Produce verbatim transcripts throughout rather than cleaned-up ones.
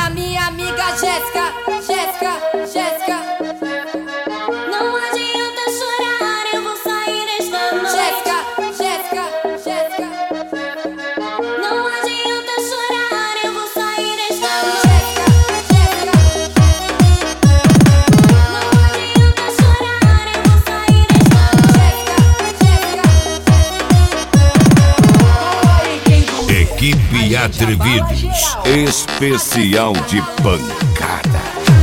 pra minha amiga Jéssica, Jéssica, Jéssica. Não adianta chorar, eu vou sair esta noite. Jéssica, Jéssica, Jéssica. Não adianta chorar, eu vou sair esta noite. Jéssica, Jéssica. Equipe Atrevidos, especial de pancada.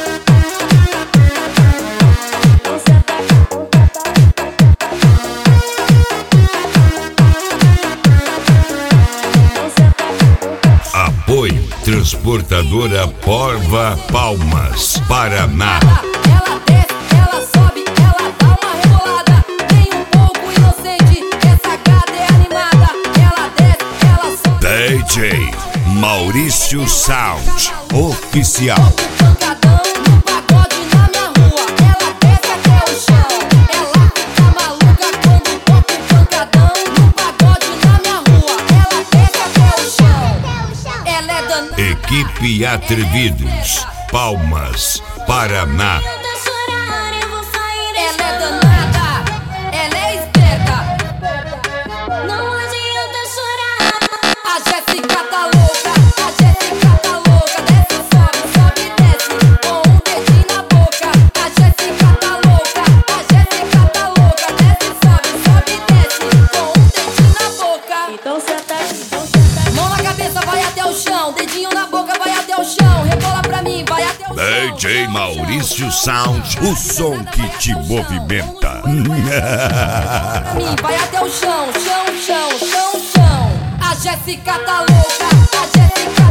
Apoio Transportadora Porva Palmas, Paraná. ela desce, ela sobe, ela dá uma rebolada. Tem um pouco inocente, essa gata é animada. Ela desce, ela sobe. D J Maurício Sound Oficial. Pancadão no pagode na minha rua. Ela desce até o chão. Ela fica maluca quando toca o pancadão no pagode na minha rua. Ela desce até o chão. Ela é danada. Equipe Atrevidos, Palmas, Paraná. Não adianta chorar, eu vou sair Ela esta é noite. danada. Ela é esperta. Não adianta chorar. A Jéssica tá louca. A Jéssica tá louca. Desce, sobe, sobe, desce. Com um dedinho na boca. A Jéssica tá louca. A Jéssica tá louca. Desce, sobe, sobe, desce. Com um dedinho na boca. Então senta, então senta. Mão na cabeça, vai até o chão. Dedinho na boca, vai até o chão. Rebola pra mim, vai até o chão. D J Maurício Sound, o som que te movimenta. Pra mim, vai até o chão, chão, chão, chão, chão. A Jéssica tá louca. A Jéssica